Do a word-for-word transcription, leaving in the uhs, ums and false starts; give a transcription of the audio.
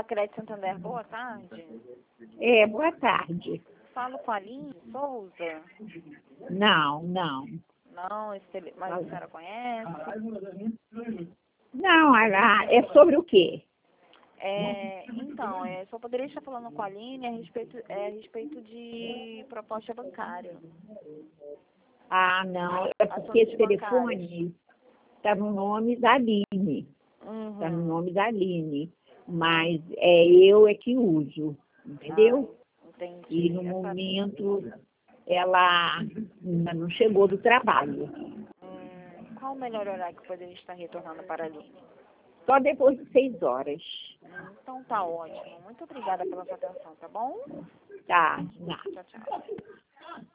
Crédito Santander, boa tarde. É, boa tarde. Falo com a Aline Souza. Não, não. Não, esse tele... mas a senhora conhece? Não, ela é sobre o quê? É, então, é, só poderia estar falando com a Aline a respeito, é, a respeito de proposta bancária. Ah, não, é porque esse telefone está no nome da Aline. Está no Uhum. nome da Aline. Mas é eu é que uso, entendeu? Ah, entendi. E no Essa- momento ela ainda não chegou do trabalho. hum, qual o melhor horário que poderia estar retornando para a Aline? Só depois de seis horas. Hum, Então tá ótimo. Muito obrigada pela sua atenção, tá bom? Tá, nada. Tchau, tchau.